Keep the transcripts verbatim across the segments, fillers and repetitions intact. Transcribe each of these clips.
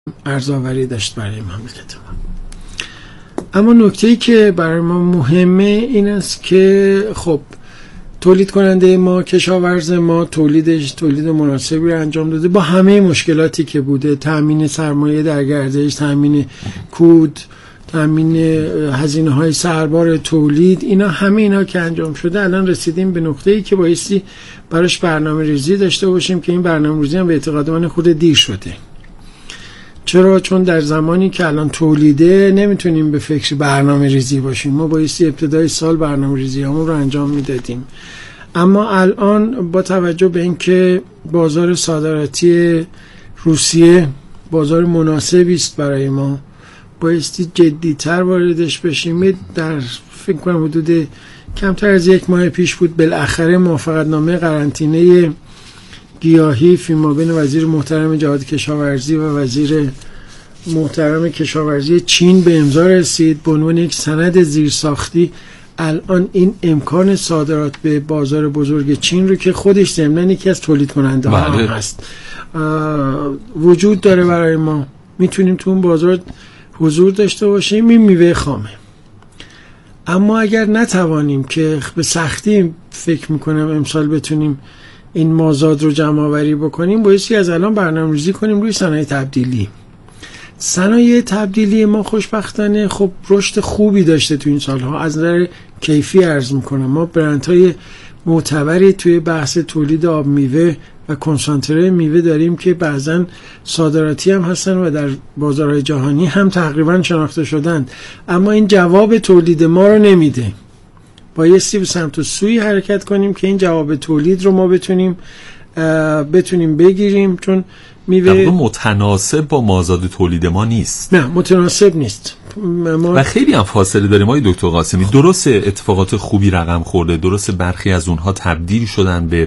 ارزآوری داشت برای مملکت ما. اما نکته‌ای که برای ما مهمه این است که خب تولید کننده ما، کشاورز ما تولیدش تولید مناسبی رو انجام داده با همه مشکلاتی که بوده، تامین سرمایه در گردش، تامین کود، تامین هزینه‌های سربار تولید، اینا همه اینا که انجام شده الان رسیدیم به نقطه‌ای که بایستی براش برنامه‌ریزی داشته باشیم که این برنامه‌ریزی هم به اعتقاد من خود دیر شده. چرا؟ چون در زمانی که الان تولیده نمیتونیم به فکر برنامه ریزی باشیم. ما بایستی ابتدای سال برنامه ریزی همون رو انجام میدادیم. اما الان با توجه به اینکه بازار صادراتی روسیه بازار مناسبی است برای ما، بایستی جدی‌تر واردش بشیم. در فکر کنم حدود کمتر از یک ماه پیش بود بالاخره موافقتنامه قرنطینه گیاهی فیما بین وزیر محترم جهاد کشاورزی و وزیر محترم کشاورزی چین به امضا رسید به عنوان یک سند زیرساختی. الان این امکان صادرات به بازار بزرگ چین رو که خودش ضمناً یکی از تولید کننده ها هم هست وجود داره برای ما، میتونیم تو اون بازار حضور داشته باشیم. این میوه خامه. اما اگر نتوانیم که به سختی فکر میکنم امسال بتونیم این مازاد رو جمع آوری بکنیم، بایستی از الان برنامه‌ریزی کنیم روی صنایع تبدیلی. صنایع تبدیلی ما خوشبختانه خب رشد خوبی داشته تو این سالها. از نظر کیفی عرض میکنم ما برندهای معتبری توی بحث تولید آب میوه و کنسانتره میوه داریم که بعضن صادراتی هم هستن و در بازارهای جهانی هم تقریبا شناخته شدن. اما این جواب تولید ما رو نمیده. بایستی به سمت و سوی حرکت کنیم که این جواب تولید رو ما بتونیم بتونیم بگیریم، چون میوه متناسب با مازاد تولید ما نیست. نه متناسب نیست ما... و خیلی هم فاصله داریم. آقای دکتر قاسمی درست اتفاقات خوبی رقم خورده، درست برخی از اونها تبدیل شدن به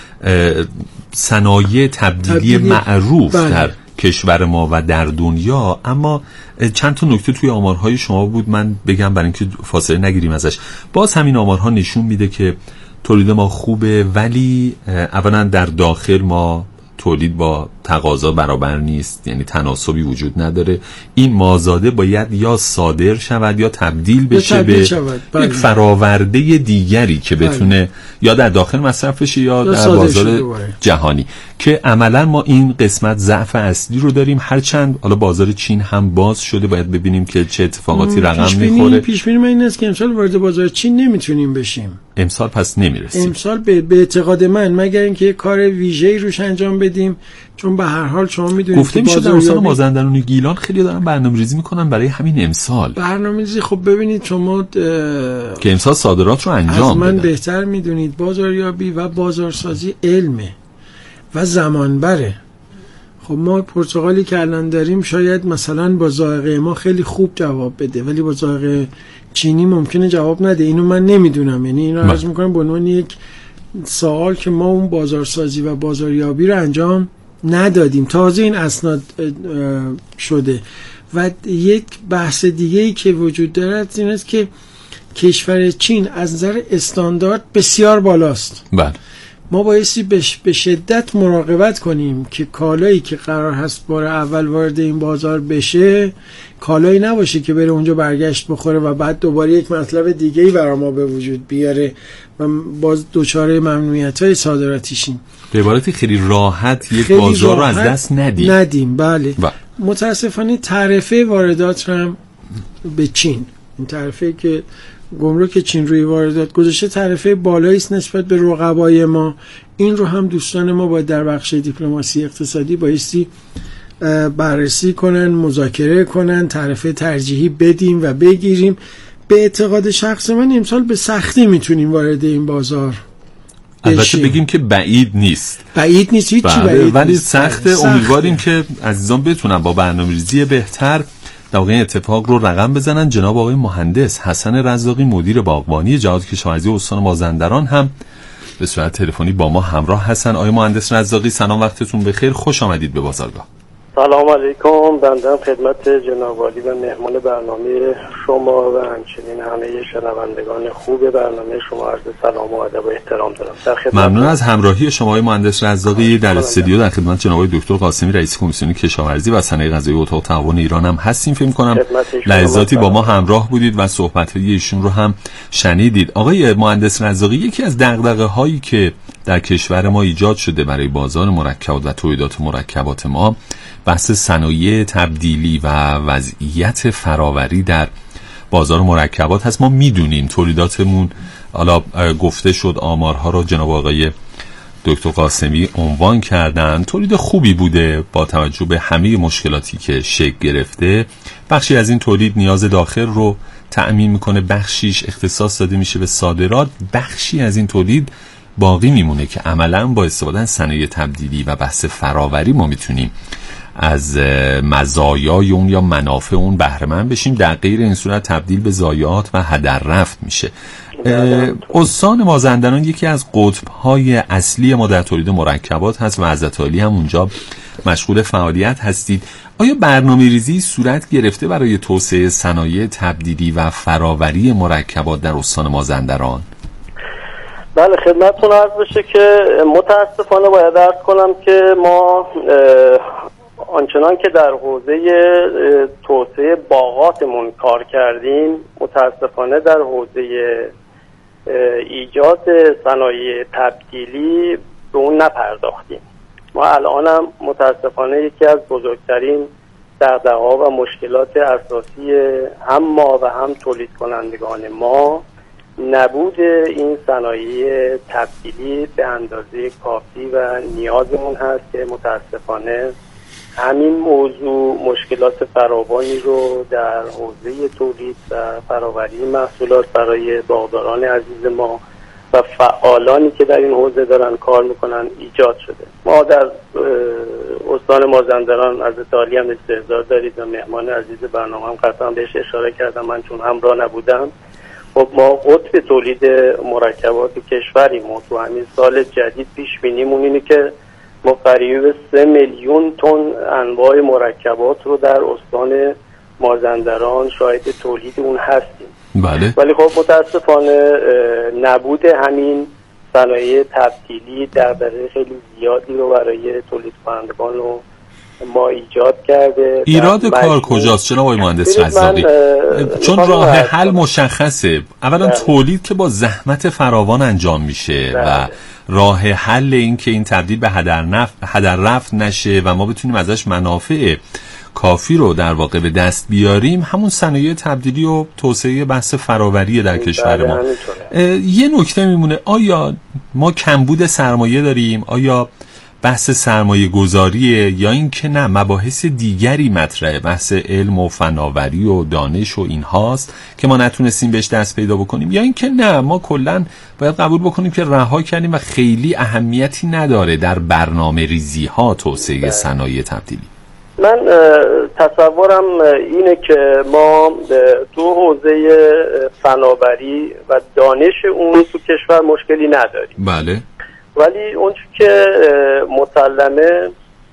صنایع تبدیلی, تبدیلی معروف بله. در کشور ما و در دنیا. اما چند تا نکته توی آمارهای شما بود من بگم برای اینکه فاصله نگیریم ازش. باز همین آمارها نشون میده که تولید ما خوبه، ولی اولا در داخل ما تولید با تقاضا برابر نیست، یعنی تناسبی وجود نداره. این مازاده باید یا صادر شود یا تبدیل بشه یا به بله. یک فراورده دیگری که بتونه بله. یا در داخل مصرف بشه یا, یا در بازار جهانی، که عملا ما این قسمت ضعف اصلی رو داریم. هرچند حالا بازار چین هم باز شده، باید ببینیم که چه اتفاقاتی رقم میخوره. پیش بینی من این است که امسال وارد بازار چین نمیتونیم بشیم. امسال پس نمیرسیم. امسال به, به اعتقاد من مگر اینکه کار ویژه‌ای روش انجام بدیم، چون به هر حال شما میدونید گفته میشه در استان مازندران و گیلان خیلی دارن برنامه‌ریزی میکنن برای همین امسال. برنامه‌ریزی خب ببینید شما که امسال صادرات رو انجام از من بدن. بهتر میدونید بازاریابی و بازارسازی علمه و زمان بره. خب ما پرتغالی که الان داریم شاید مثلا با ذائقه ما خیلی خوب جواب بده، ولی با ذائقه چینی ممکنه جواب نده. اینو من نمیدونم، یعنی اینو عرض میکنم به عنوان یک سوال که ما اون بازارسازی و بازاریابی رو انجام ندادیم، تازه این اسناد شده. و یک بحث دیگه‌ای که وجود دارد این است که کشور چین از نظر استاندارد بسیار بالاست. بله. ما بایستی به شدت مراقبت کنیم که کالایی که قرار هست بار اول وارد این بازار بشه کالایی نباشه که بره اونجا برگشت بخوره و بعد دوباره یک مطلب دیگه‌ای برای ما به وجود بیاره و باز دوچاره ممنوعیت‌های صادراتی شیم. به عبارتی خیلی راحت یک خیلی بازار راحت رو از دست ندیم. ندیم بله. با. متاسفانه تعرفه واردات هم به چین، این تعرفه که گمرک چین روی واردات گذاشته تعرفه بالایی است نسبت به رقبای ما. این رو هم دوستان ما باید در بخش دیپلماسی اقتصادی بایستی بررسی کنن، مذاکره کنن، تعرفه ترجیحی بدیم و بگیریم. به اعتقاد شخص من امسال به سختی میتونیم وارد این بازار البته بگیم که بعید نیست. بعید نیست هیچی بعید ولی سخت. امیدواریم که عزیزان بتونن با برنامه‌ریزی بهتر در واقع اتفاق رو رقم بزنن. جناب آقای مهندس حسن رزاقی مدیر باغبانی جهاد کشاورزی استان مازندران هم به صورت تلفنی با ما همراه هستن. آقای مهندس رزاقی سلام، وقتتون بخیر، خوش آمدید به بازارگاه. سلام علیکم. بنده خدمت جناب عالی و مهمان برنامه شما و همچنین همه شنوندگان خوب برنامه شما عرض سلام و ادب و احترام دارم. ممنون از همراهی شما آقای مهندس رزاقی. در استودیو در خدمت جناب دکتر قاسمی رئیس کمیسیون کشاورزی و صنایع غذایی اتاق تعاون ایران هم هستیم. فکر کنم لحظاتی با ما همراه بودید و صحبت‌های ایشون رو هم شنیدید. آقای مهندس رزاقی، یکی از دغدغه‌هایی که در کشور ما ایجاد شده برای بازار مرکبات و تولیدات مرکبات ما بحث صنایع تبدیلی و وضعیت فراوری در بازار مرکبات هست. ما میدونیم تولیداتمون، حالا گفته شد آمارها رو جناب آقای دکتر قاسمی عنوان کردن، تولید خوبی بوده با توجه به همه مشکلاتی که شکل گرفته. بخشی از این تولید نیاز داخل رو تأمین میکنه، بخشیش اختصاص داده میشه به صادرات، بخشی از این تولید باقی میمونه که عملاً با استفاده از صنایع تبدیلی و بحث فراوری ما میتونیم از مزایای اون یا منافع اون بهره مند بشیم. در غیر این صورت تبدیل به ضایعات و هدر رفت میشه. استان مازندران یکی از قطب‌های اصلی ما در تولید مرکبات هست و حضرت عالی هم اونجا مشغول فعالیت هستید. آیا برنامه‌ریزی صورت گرفته برای توسعه صنایع تبدیلی و فراوری مرکبات در استان مازندران؟ بله، خدمتتون عرض بشه که متاسفانه باید عرض کنم که ما آنچنان که در حوزه توسعه باغاتمون کار کردیم، متاسفانه در حوزه ایجاد صنایع تبدیلی به اون نپرداختیم. ما الان هم متاسفانه یکی از بزرگترین دغدغه‌ها و مشکلات اساسی هم ما و هم تولید کنندگان ما نبود این صنایع تبدیلی به اندازه کافی و نیازمون هست که متاسفانه همین موضوع مشکلات فراوانی رو در حوزه تولید و فراوری محصولات برای باغداران عزیز ما و فعالانی که در این حوزه دارن کار میکنن ایجاد شده. ما در استان مازندران از عالی هم استحضار دارید و مهمان عزیز برنامه هم قطعا بهش اشاره کردم، من چون همراه نبودم. خب ما قطب تولید مرکبات کشوریم و تو همین سال جدید پیش بینیمون اینه که ما قریب سه میلیون تن انواع مرکبات رو در استان مازندران شاهد تولید اون هستیم. بله. ولی خب متاسفانه نبود همین صنایع تبدیلی دغدغه خیلی زیادی رو برای تولید کنندگان رو ما ایجاد کرده. ایراد کار کجاست جناب آقای مهندس رزاقی؟ چون راه حل مشخصه. اولا بله. تولید که با زحمت فراوان انجام میشه بله. و راه حل این که این تبدیل به هدر نفت هدر رفت نشه و ما بتونیم ازش منافع کافی رو در واقع به دست بیاریم، همون صنایع تبدیلی و توسعه بحث فراوری در کشور ما. یه نکته میمونه، آیا ما کمبود سرمایه داریم؟ آیا بحث سرمایه گذاریه یا این که نه مباحث دیگری مطرحه، بحث علم و فناوری و دانش و این هاست که ما نتونستیم بهش دست پیدا بکنیم، یا این که نه ما کلن باید قبول بکنیم که رها کردیم و خیلی اهمیتی نداره در برنامه ریزی ها توسعه صنایع تبدیلی؟ من تصورم اینه که ما تو حوزه فناوری و دانش اون تو کشور مشکلی نداریم. بله. ولی اون که مسلمه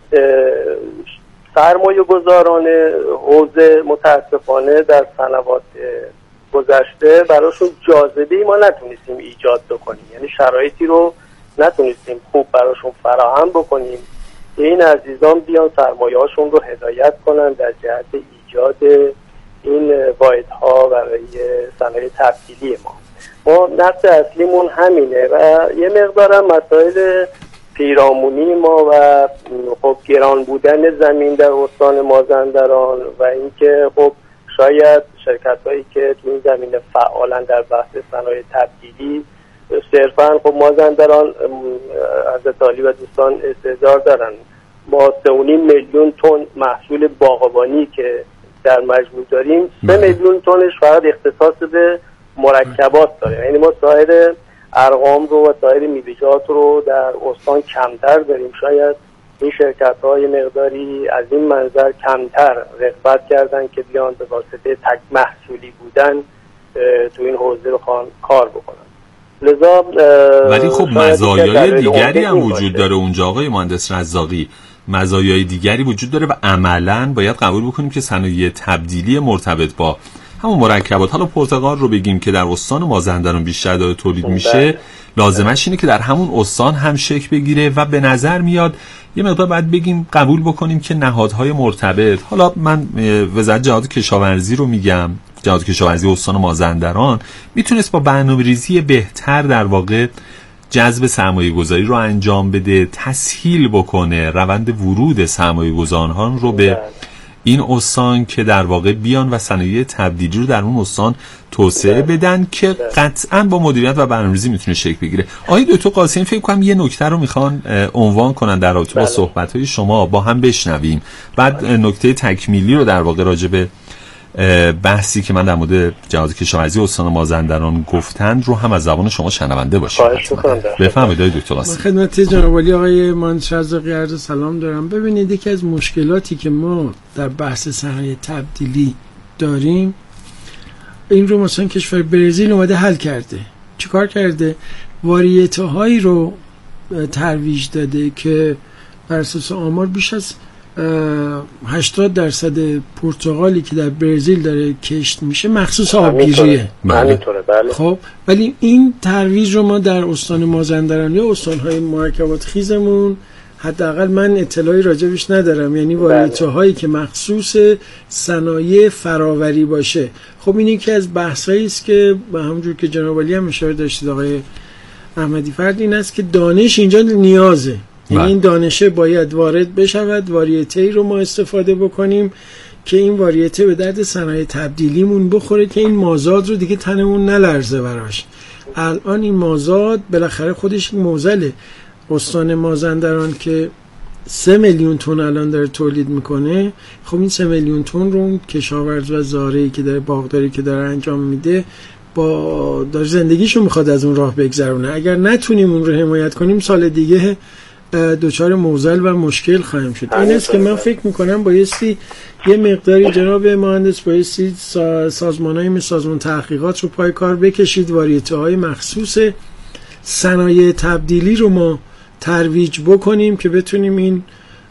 سرمایه گذاران حوزه متاسفانه در سنوات گذشته براشون جاذبه‌ای ما نتونستیم ایجاد بکنیم، یعنی شرایطی رو نتونستیم خوب براشون فراهم بکنیم که این عزیزان بیان سرمایه هاشون رو هدایت کنن در جهت ایجاد این واحدها برای صنایع تبدیلی ما. ما نقص اصلیمون همینه و یه مقدارم مسائل پیرامونی ما و خب گران بودن زمین در استان مازندران و اینکه خب شاید شرکت‌هایی که تو این زمینه فعالن در بحث صنایع تبدیلی صرفاً خب مازندران از طالب و دوستان استحضار دارن، ما سه و نیم میلیون تن محصول باغبانی که در مجموع داریم، سه میلیون تنش فقط اختصاص به مرکبات داره. یعنی ما سایر ارقام رو و سایر میوه‌جات رو در استان کمتر داریم. شاید این شرکت‌های مقداری از این منظر کمتر رغبت کردن که بیان به واسطه تک محصولی بودن تو این حوزه بخوان کار بکنن. لذا ولی خب مزایای دیگری هم وجود داره اونجا آقای مهندس رزاقی. مزایای دیگری وجود داره و عملاً باید قبول بکنیم که صنایع تبدیلی مرتبط با همون مرکبات، حالا پرتقال رو بگیم که در استان مازندران بیشتر داره تولید میشه، لازمش اینه که در همون استان هم شکل بگیره و به نظر میاد یه مقدار باید بگیم قبول بکنیم که نهادهای مرتبط، حالا من وزارت جهاد کشاورزی رو میگم، جهاد کشاورزی استان مازندران میتونست با برنامه‌ریزی بهتر در واقع جذب سرمایه گذاری رو انجام بده، تسهیل بکنه روند ورود سرمایه گذاران رو به این استان که در واقع بیان و صنایع تبدیلی رو در اون استان توسعه بدن که قطعاً با مدیریت و برنامه‌ریزی میتونه شکل بگیره. آقای دکتر قاسمی فکر کنم یه نکته رو میخوان عنوان کنن در رابطه با صحبت‌های شما، با هم بشنویم، بعد نکته تکمیلی رو در واقع راجع به بحثی که من در مورد جهاد کشاورزی استان مازندران گفتند رو هم از زبان شما شنونده باشیم. بفرمایید دکتر قاسمی. خدمت جناب عالی آقای مهندس رزاقی عرض سلام دارم. ببینید یکی از مشکلاتی که ما در بحث صنایع تبدیلی داریم این رو مثلا کشور برزیل اومده حل کرده. چیکار کرده؟ واریته هایی رو ترویج داده که بر اساس آمار بیش از هشتاد درصد پرتقالی که در برزیل داره کشت میشه مخصوص آبگیریه. بله. خب ولی این ترویج رو ما در استان مازندران یا استان‌های مرکبات خیزمون حداقل من اطلاعی راجبش ندارم، یعنی واریته هایی که مخصوص صنایع فراوری باشه. خب این یکی از بحثایی است که به همونجور که جناب علی هم اشاره داشتید آقای احمدی فرد، این است که دانش اینجا نیازه، یعنی این دانشه باید وارد بشود، واریته‌ای رو ما استفاده بکنیم که این واریته به درد صنایع تبدیلیمون بخوره که این مازاد رو دیگه تنمون نلرزه براش. الان این مازاد بالاخره خودش موزله. استان مازندران که سه میلیون تن الان داره تولید میکنه، خب این سه میلیون تن رو کشاورز و زارعی که داره باغداری که داره انجام میده با داره زندگیشو میخواد از اون راه بگذرونه. اگر نتونیم اون رو حمایت کنیم سال دیگه دوچار موزل و مشکل خواهیم شد. این است که من فکر میکنم بایستی یه مقداری جناب مهندس بایستی سازمان‌های مثل سازمان تحقیقات رو پای کار بکشید، واریته های مخصوص صنایع تبدیلی رو ما ترویج بکنیم که بتونیم این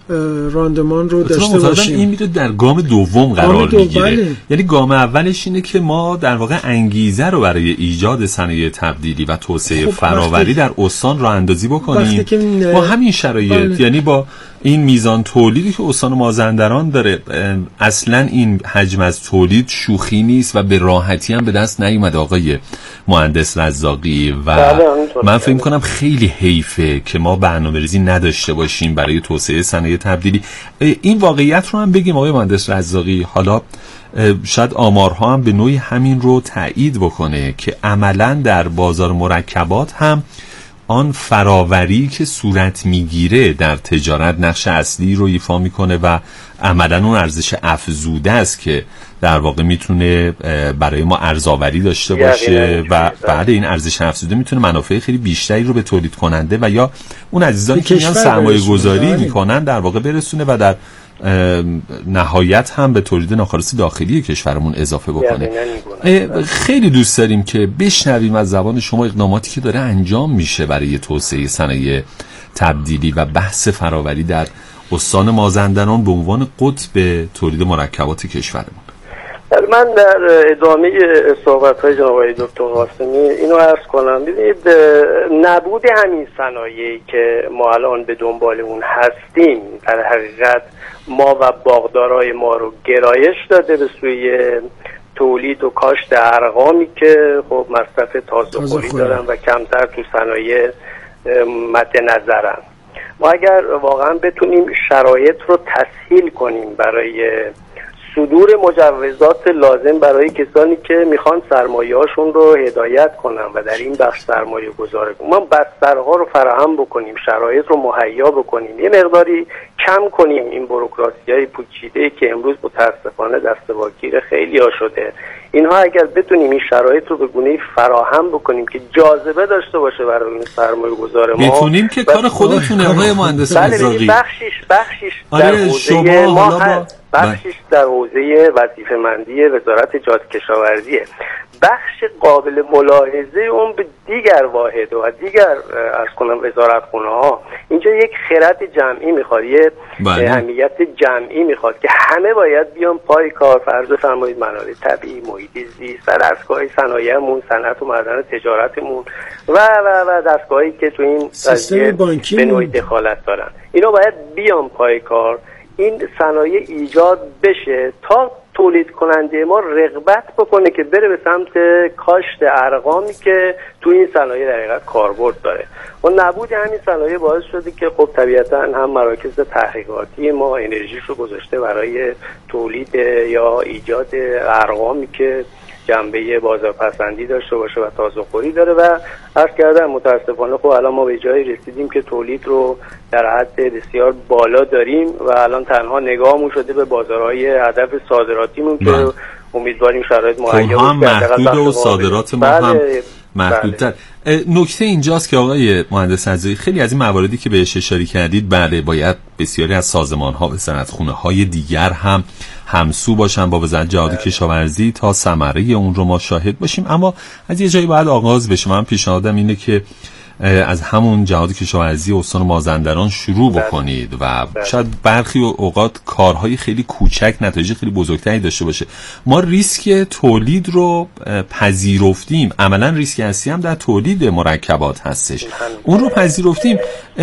راندمان رو داشته باشیم. این میره در گام دوم قرار میگیره. یعنی گام اولش اینه که ما در واقع انگیزه رو برای ایجاد صنایع تبدیلی و توسعه خب فراوری در استان راه اندازی بکنیم با همین شرایط. بله. یعنی با این میزان تولیدی که استان مازندران داره، اصلا این حجم از تولید شوخی نیست و به راحتی هم به دست نیومده آقای مهندس رزاقی و من فکر می‌کنم خیلی حیفه که ما برنامه‌ریزی نداشته باشیم برای توسعه صنایع تبدیلی. این واقعیت رو هم بگیم آقای مهندس رزاقی، حالا شاید آمارها هم به نوعی همین رو تایید بکنه که عملاً در بازار مرکبات هم آن فراوری که صورت میگیره در تجارت نقش اصلی رو ایفا میکنه و عملاً اون ارزش افزوده است که در واقع میتونه برای ما ارزآوری داشته باشه و بعد این ارزش افزوده میتونه منافع خیلی بیشتری رو به تولید کننده و یا اون عزیزانی که میان سرمایه گذاری میکنن در واقع برسونه و در نهایت هم به تولید ناخالص داخلی کشورمون اضافه بکنه. خیلی دوست داریم که بشنویم از زبان شما اقداماتی که داره انجام میشه برای توسعه صنایع تبدیلی و بحث فراوری در استان مازندران به عنوان قطب تولید مرکبات کشورمون. من در ادامه صحبت‌های جناب آقای دکتر قاسمی اینو عرض کنم. ببینید نبود همین صنایعی که ما الان به دنبال اون هستیم در حقیقت ما و باغدارای ما رو گرایش داده به سوی تولید و کاشت ارقامی که خب مصرف تازه‌خوری دارن و کمتر تو صنایع مد نظرن. ما اگر واقعا بتونیم شرایط رو تسهیل کنیم برای صدور مجوزات لازم برای کسانی که میخوان سرمایه‌هاشون رو هدایت کنن و در این بخش سرمایه گذاری کنن، ما بسترها رو فراهم بکنیم، شرایط رو مهیا بکنیم، یه مقداری کم کنیم این بوروکراسی‌های پیچیده‌ای که امروز متأسفانه دسته‌واگیر خیلی‌ها شده. اینها اگر بتونیم این شرایط رو به گونه‌ای فراهم بکنیم که جاذبه داشته باشه برای این سرمایه‌گذار ما، میتونیم که کار خودتونه آقای مهندس رزاقی. بخشش بخشش در حوزه ما هست. بخشش در حوزه وظیفه‌مندی وزارت جهاد کشاورزیه. بخش قابل ملاحظه اون به دیگر واحد و دیگر از کنم وزارتخونه ها، اینجا یک خرد جمعی میخواد، یه اهمیت جمعی میخواد که همه باید بیان پای کار. فرض فرمایید منابع طبیعی، محیط زیست و دستگاه صنایعمون، صنعت و معدن تجارتمون و و و دستگاهی که تو این سیستم بانکی به نوعی دخالت دارن، اینا باید بیان پای کار، این صنایع ایجاد بشه تا تولید کننده ما رغبت بکنه که بره به سمت کاشت ارقامی که تو این صنایع در حقیقت کاربرد داره. و نبود همین صنایع باعث شده که خب طبیعتاً هم مراکز تحقیقاتی ما انرژیشو گذاشته برای تولید یا ایجاد ارقامی که جنبه بازارپسندی داشته باشه و تازه‌خوری داره و عرض کردم متاسفانه خب الان ما به جایی رسیدیم که تولید رو در حد بسیار بالا داریم و الان تنها نگاهمون شده به بازارهای هدف صادراتیمون که امیدواریم شرایط مهیا هم محدود و صادرات ما بله. هم محدودتر. بله. نکته اینجاست که آقای مهندس رضایی خیلی از این مواردی که بهش اشاره کردید بله باید بسیاری از سازمان‌ها و صنعتخونه‌های دیگر هم همسو باشن با وزارت جهاد کشاورزی تا ثمره اون رو ما شاهد باشیم، اما از یه جایی باید آغاز بشه. من پیشنهادم اینه که از همون جهاد کشاورزی استان مازندران شروع بکنید و شاید برخی اوقات کارهای خیلی کوچک نتایج خیلی بزرگتری داشته باشه. ما ریسک تولید رو پذیرفتیم، عملا ریسک اصلی هم در تولید مرکبات هستش، اون رو پذیرفتیم.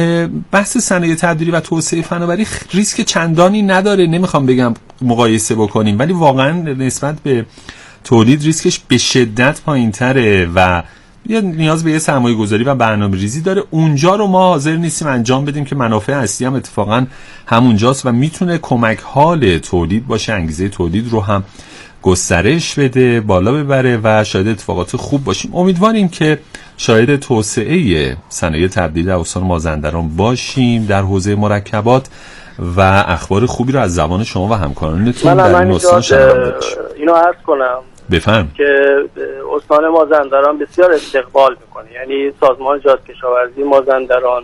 بحث صنایع تبدیلی و توسعه فناوری ریسک چندانی نداره، نمیخوام بگم مقایسه بکنیم، ولی واقعا نسبت به تولید ریسکش به شدت پایین‌تره و یا نیاز به یه سرمایه گذاری و برنامه ریزی داره. اونجا رو ما حاضر نیستیم انجام بدیم که منافع اصلی هم اتفاقا همونجاست و میتونه کمک حال تولید باشه، انگیزه تولید رو هم گسترش بده، بالا ببره و شاید اتفاقات خوب باشیم. امیدواریم که شاید توسعه صنایع تبدیلی در استان مازندران باشیم در حوزه مرکبات و اخبار خوبی رو از زبان شما و همکارانتون در این استان شنونده باشیم. اینو عرض کنم بفهم که استان مازندران بسیار استقبال میکنه، یعنی سازمان جهاد کشاورزی مازندران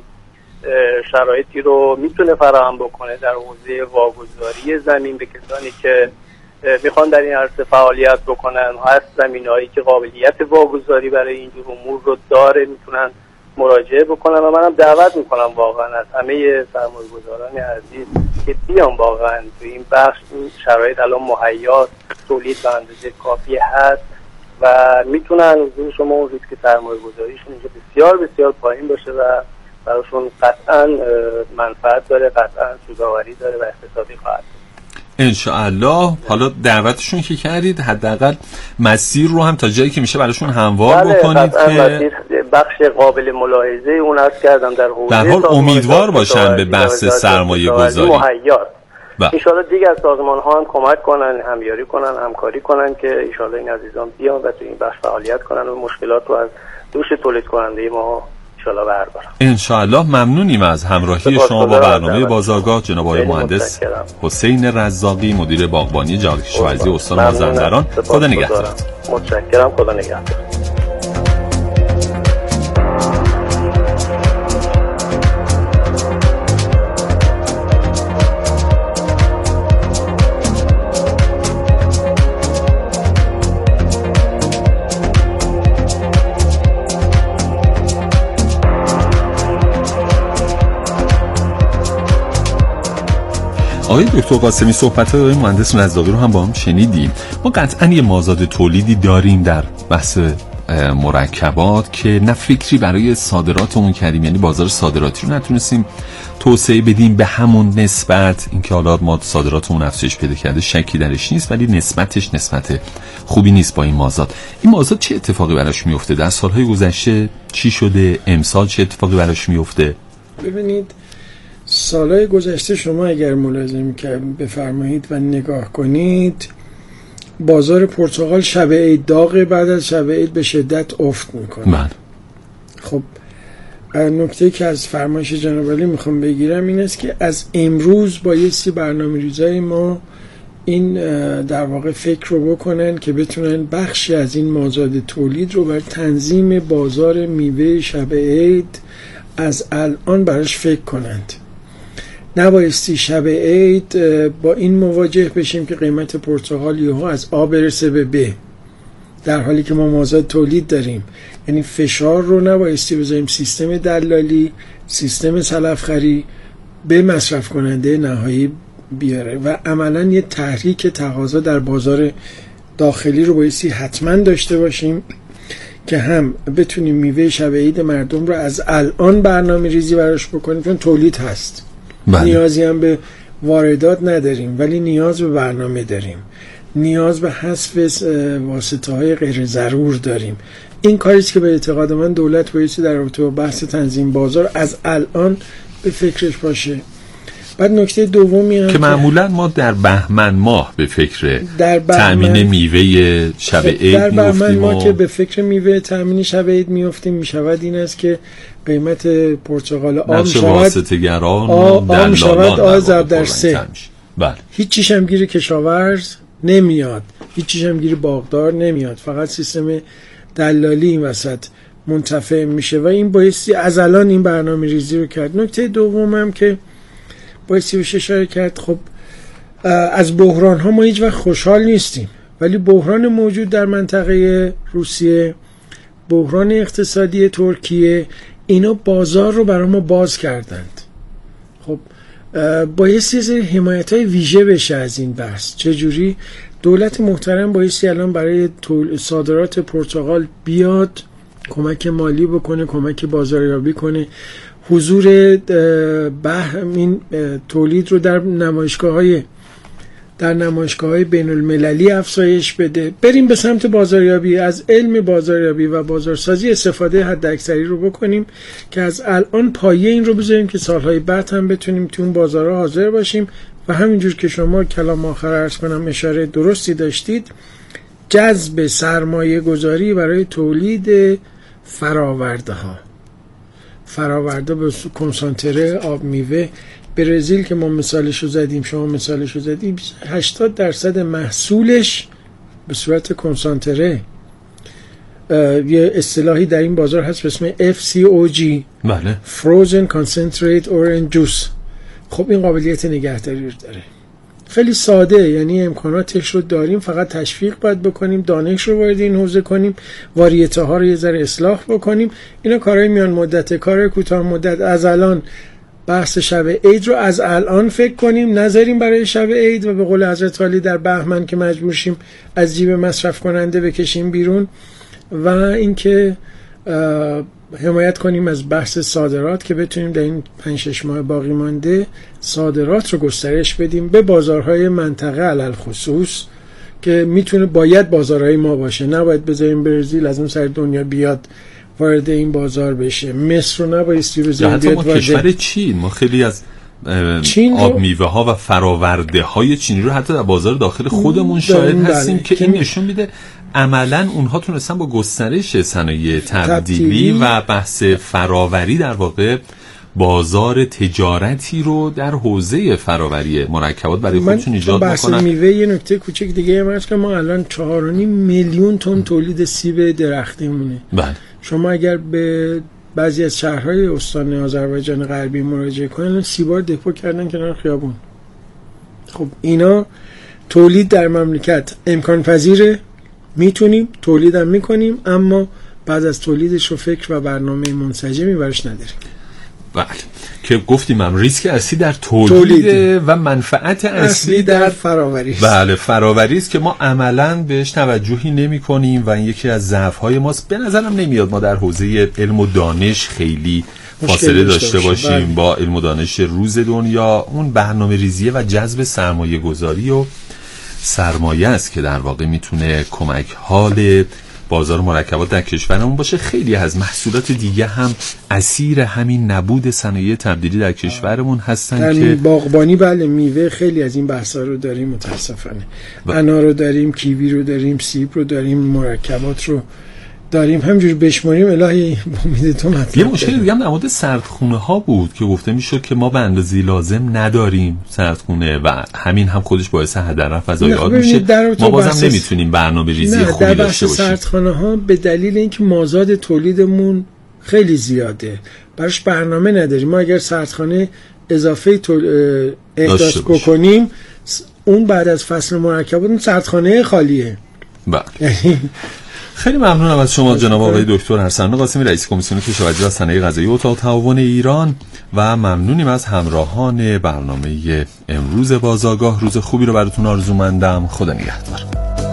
شرایطی رو میتونه فراهم بکنه در حوزه واگذاری زمین به کسانی که میخوان در این عرصه فعالیت بکنن. هست زمینهایی که قابلیت واگذاری برای اینجور امور رو داره، میتونن مراجعه بکنن و منم دعوت میکنم واقعا از همه سرمایه‌گذاران عزیز که بیان واقعا تو این بخش. این شرایط الان مهیاست، تولید به اندازه کافی هست و میتونن حضور شما اون ریسک سرمایه‌گذاریشون اینجا بسیار بسیار پایین باشه و براشون قطعا منفعت داره، قطعا سودآوری داره و اقتصادی خواهد. انشاءالله. حالا دعوتشون که کردید حداقل مسیر رو هم تا جایی که میشه براشون هموار بله بکنید که بخش قابل ملاحظه اون عرض کردم در حوزه در حال امیدوار باشن به بحث سرمایه گذاری انشاءالله دیگر سازمان ها هم کمک کنن، همیاری کنن، همکاری کنن که انشاءالله این عزیزان بیان و تو این بخش فعالیت کنن و مشکلات رو از دوش تولید کننده ما انشاءالله بردارن. انشاءالله. ممنونیم از همراهی شما با برنامه بازارگاه. جناب آقای مهندس حسین رزاقی مدیر باغبانی جهاد کشاورزی استان مازندران، خدا نگهدار. متشکرم، خدا نگهدار. آقای دکتر قاسمی صحبت‌های آقای مهندس رزاقی رو هم با هم شنیدیم. ما قطعاً یه مازاد تولیدی داریم در بحث مرکبات که نه فکری برای صادراتمون کردیم، یعنی بازار صادراتی رو نتونستیم توسعه بدیم به همون نسبت. اینکه حالا ما صادراتمون افزایش پیدا کرده شکی درش نیست، ولی نسبتش نسبت خوبی نیست با این مازاد. این مازاد چه اتفاقی براش میفته؟ در سالهای گذشته چی شده؟ امسال چه اتفاقی براش میفته؟ ببینید سالهای گذشته شما اگر ملاحظه بفرمایید و نگاه کنید، بازار پرتقال شب عید داغ، بعد از شب عید به شدت افت میکنه. من. خب نکته که از فرمایش جناب عالی میخوام بگیرم این است که از امروز بایستی برنامه‌ریزای ما این در واقع فکر رو بکنن که بتونن بخشی از این مازاد تولید رو بر تنظیم بازار میوه شب عید از الان براش فکر کنند. نبایستی شب عید با این مواجه بشیم که قیمت پرتقال یهو از آ برسه به ب، در حالی که ما مازاد تولید داریم. یعنی فشار رو نبایستی بذاریم سیستم دلالی، سیستم سلفخری به مصرف کننده نهایی بیاره و عملا یه تحریک تقاضا در بازار داخلی رو بایستی حتما داشته باشیم که هم بتونیم میوه شب عید مردم رو از الان برنامه ریزی براش بکنیم، چون تولید هست. بله. نیازی هم به واردات نداریم ولی نیاز به برنامه داریم، نیاز به حذف واسطه های غیر ضرور داریم. این کاریست که به اعتقاد من دولت بایستی در رابطه با بحث تنظیم بازار از الان به فکرش باشه. بعد نکته دومی هم که معمولا ما در بهمن ماه به فکر تأمین میوه شب عید میافتیم. در بهمن ماه که به فکر میوه تأمین شب عید میافتیم میشود این است که قیمت پرتقال عام شود واسطه‌گران عام شود آ ضرب در سه. بله. هیچ چیش هم گیر کشاورز نمیاد، هیچ چیش هم گیر باغدار نمیاد، فقط سیستم دلالی این وسط منتفع میشه و این بایستی از الان این برنامه ریزی رو کرد. نکته دومم که بایستی بشه اشاره کرد، خب از بحران ها ما هیچ وقت خوشحال نیستیم، ولی بحران موجود در منطقه روسیه، بحران اقتصادی ترکیه، اینا بازار رو برای ما باز کردند. خب بایستی از حمایت های ویژه بشه از این بحث. چجوری؟ دولت محترم بایستی الان برای صادرات پرتقال بیاد کمک مالی بکنه، کمک بازاریابی کنه، حضور بهم این تولید رو در نمایشگاه‌های در نمایشگاه‌های بین‌المللی افزایش بده. بریم به سمت بازاریابی، از علم بازاریابی و بازارسازی استفاده حداکثری رو بکنیم که از الان پایه این رو بذاریم که سالهای بعد هم بتونیم تو اون بازارها حاضر باشیم. و همینجور که شما کلام آخر عرض کنم اشاره درستی داشتید، جذب سرمایه گذاری برای تولید فراورده ها، فراورده به کنسانتره آب میوه. برزیل که ما مثالشو زدیم، شما مثالشو زدیم، هشتاد درصد محصولش به صورت کنسانتره. یه اصطلاحی در این بازار هست به اسم اف سی او جی، بله، Frozen Concentrate Orange Juice. خب این قابلیت نگهداری رو داره، خیلی ساده، یعنی امکاناتش رو داریم، فقط تشویق باید بکنیم، دانش رو وارد این حوزه کنیم، واریته ها رو یه ذره اصلاح بکنیم. اینا کارهای میان مدت، کار کوتاه مدت. از الان بحث شب عید رو از الان فکر کنیم، نذاریم برای شب عید و به قول حضرت علی در بهمن که مجبور شیم از جیب مصرف کننده بکشیم بیرون. و اینکه حمایت کنیم از بحث صادرات که بتونیم در این پنج شش ماه باقی مانده صادرات رو گسترش بدیم به بازارهای منطقه علل خصوص که میتونه باید بازارهای ما باشه. نباید بذاریم برزیل از اون سر دنیا بیاد وارد این بازار بشه، مصر رو نبایستی رو زیاد بیاد وارد. کشور چین ما خیلی از آب میوه ها و فراورده های چینی رو حتی در بازار داخل خودمون شاهد هستیم که این نشون میده عملا اونها تونستن با گسترش صنایع تبدیلی و بحث فراوری در واقع بازار تجارتی رو در حوزه فراوری مرکبات برای خودشون ایجاد بکنن. بحث میوه یه نکته کوچک دیگه هم هست که ما الان چهار و نیم میلیون تن تولید سیب درختیمونه. بله. شما اگر به بعضی از شهرهای استان آذربایجان غربی مراجعه کنن، سیبار دپو کردن کنار خیابون. خب اینا تولید در مملکت امکان پذیره، میتونیم تولیدم میکنیم، اما بعد از تولیدش رو فکر و برنامه منسجمی برش نداریم. بله، که گفتیم هم ریسک اصلی در تولید, تولید و منفعت اصلی, اصلی در, در فراوری است. بله، فراوری است که ما عملاً بهش توجهی نمی کنیم و این یکی از ضعف‌های ماست. به نظرم نمیاد ما در حوزه علم و دانش خیلی فاصله داشته باشیم بله. با علم و دانش روز دنیا. اون برنامه ریزی و جذب سرمایه گذاری و سرمایه است که در واقع میتونه کمک حال بازار مرکبات در کشورمون باشه. خیلی از محصولات دیگه هم اسیر همین نبود صنایع تبدیلی در کشورمون هستن که باغبانی بله، میوه خیلی از این بحثا رو داریم متاسفانه. انار رو داریم، کیوی رو داریم، سیب رو داریم، مرکبات رو داریم، همجور بشماریم الهی امید تو مطلب. یه مشکل دیگه هم در مورد سردخونه ها بود که گفته میشد که ما به اندازه لازم نداریم سردخونه و همین هم خودش باعث هدر فضایات میشه. ما بازم نمیتونیم برنامه ریزی خوبی داشته باشیم. سردخانه ها به دلیل اینکه مازاد تولیدمون خیلی زیاده، براش برنامه نداریم. ما اگر سردخانه اضافه تول... احداث بکنیم، اون بعد از فصل مرکبات اون سردخانه خالیه. بله. خیلی ممنونم از شما جناب آقای دکتر ارسلان قاسمی، رئیس کمیسیون کشاورزی و صنایع غذایی اتاق تعاون ایران، و ممنونیم از همراهان برنامه امروز بازآگاه. روز خوبی رو براتون آرزومندم. خدا نگهدار.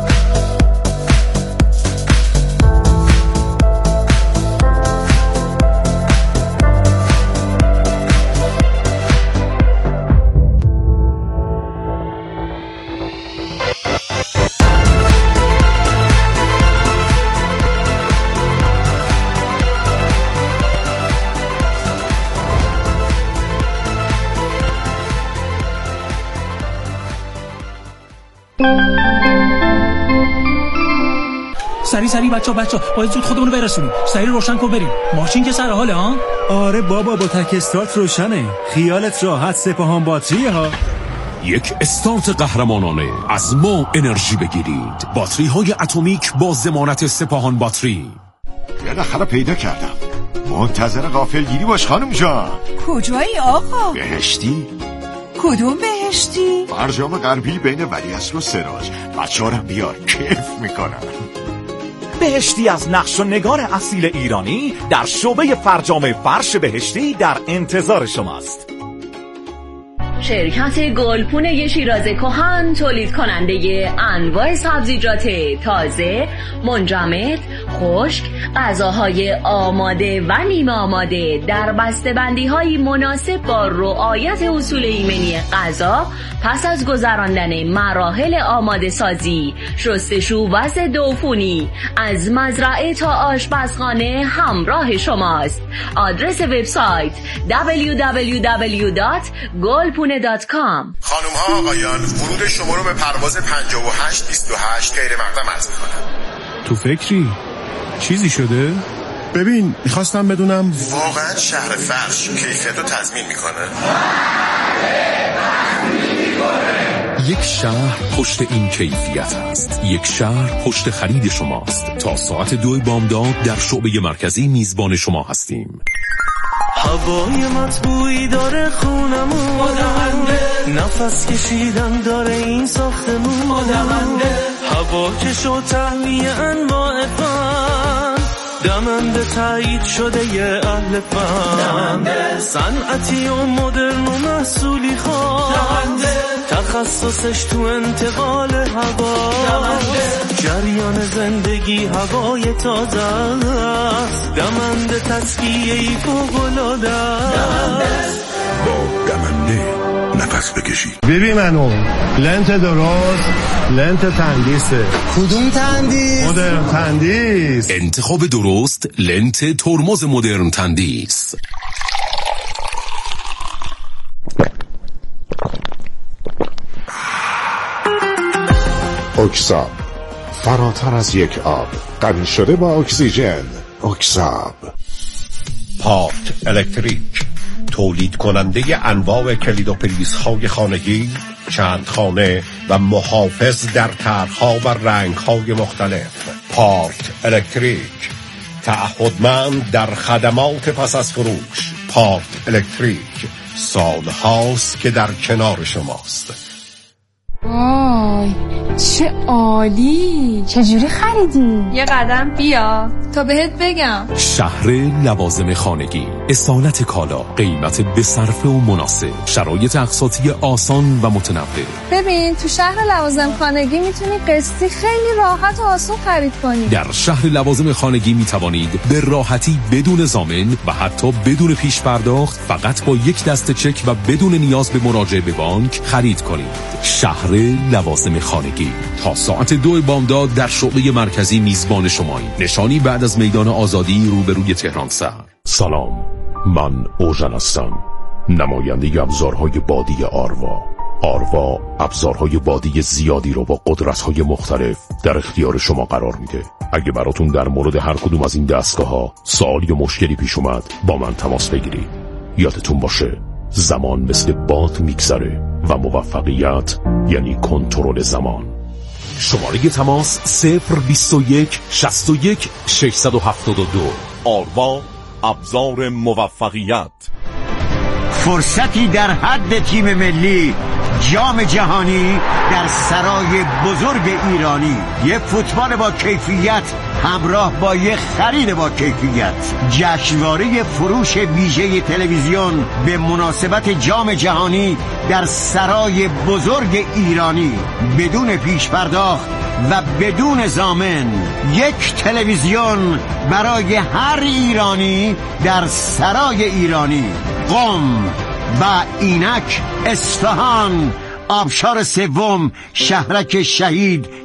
سری سری بچه بچه باید زود خودمونو برسونیم. سری روشن کن بریم. ماشین که سر حاله ها؟ آره بابا با تک استارت روشنه. خیالت راحت، سپاهان باتریه ها. یک استارت قهرمانانه از ما انرژی بگیرید. باتری های اتمیک با ضمانت سپاهان باتری. بالاخره پیدا کردم. منتظر غافلگیری باش خانم جان. کجایی آقا؟ بهشتی؟ کدوم بهشتی؟ فرجام غربی بین ولیعصر و سراج. بچه‌ها رو بیار، کیف میکنن. بهشتی از نقش و نگار اصیل ایرانی در شعبه فرجام فرش بهشتی در انتظار شماست. شرکت گلپونه شیراز کهن تولید کننده انواع سبزیجات تازه، منجمد، خشک، غذاهای آماده و نیمه آماده در بسته‌بندی‌های مناسب با رعایت اصول ایمنی غذا پس از گذراندن مراحل آماده سازی، شستشو و ضد عفونی از مزرعه تا آشپزخانه همراه شماست. آدرس وبسایت دبلیو دبلیو دبلیو دات گلپونه دات کام. خانم ها آقایان، ورود شما رو به پرواز پنجاه و هشت بیست و هشت غیر مقدم عرض می‌کنم. تو فکری؟ چیزی شده؟ ببین میخواستم بدونم واقعا شهر فرش کیفیت رو تضمین میکنه؟ یک شهر پشت این کیفیت است. یک شهر پشت خرید شماست. تا ساعت دو بامداد در شعبه مرکزی میزبان شما هستیم. هوای مطبوعی داره خونمون، نفس کشیدن داره این ساختمون، هوا کش و تهویه انواع فن، دمنده تایید شده یه اهل فن، صنعتی و مدرن و محصولی خواه، تخصصش تو انتقال هوا، جریان زندگی هوای تازه است، دمنده تسکیه‌ای فوق‌العاده است. با دمنده نفس بکشی. ببین منو لنت درست، لنت تندیسه. کدوم تندیس؟ مدرن تندیس. انتخاب درست لنت ترمز مدرن تندیس. اکساب، فراتر از یک آب، غنی شده با اکسیژن. اکساب. پارت الکتریک، تولید کننده انواع کلید و پریز های خانگی، چند خانه و محافظ در طرح‌ها و رنگ‌های مختلف. پارت الکتریک، تعهدمند در خدمات پس از فروش. پارت الکتریک، سال هاست که در کنار شماست. وای چه عالی، چجوری خریدی؟ یه قدم بیا تا بهت بگم. شهر لوازم خانگی، اصالت کالا، قیمت بصرفه و مناسب، شرایط اقساطی آسان و متنوع. ببین تو شهر لوازم خانگی میتونی قسطی خیلی راحت و آسون خرید کنی. در شهر لوازم خانگی میتوانید به راحتی بدون ضامن و حتی بدون پیش پرداخت فقط با یک دسته چک و بدون نیاز به مراجعه به بانک خرید کنید. شهر لوازم خانگی تا ساعت دو بامداد در شعبه مرکزی میزبان شماییم. نشانی بعد از میدان آزادی روبروی تهران سر. سلام، من اوژن هستم، نماینده ابزارهای بادی آروا. آروا ابزارهای بادی زیادی رو با قدرت‌های مختلف در اختیار شما قرار میده. اگه براتون در مورد هر کدوم از این دستگاه‌ها سوال یا مشکلی پیش اومد با من تماس بگیرید. یادتون باشه زمان مثل باد میگذره و موفقیت یعنی کنترل زمان. شماره تماس صفر بیست و یک شصت و یک ششصد و هفتاد و دو. آروا، ابزار موفقیت. فرصتی در حد تیم ملی جام جهانی در سرای بزرگ ایرانی. یک فوتبال با کیفیت همراه با یک خرید با کیفیت. جشنواره فروش ویژه تلویزیون به مناسبت جام جهانی در سرای بزرگ ایرانی بدون پیش پرداخت و بدون ضامن. یک تلویزیون برای هر ایرانی در سرای ایرانی. قم و اینک، اصفهان، آبشار سوم، شهرک شهید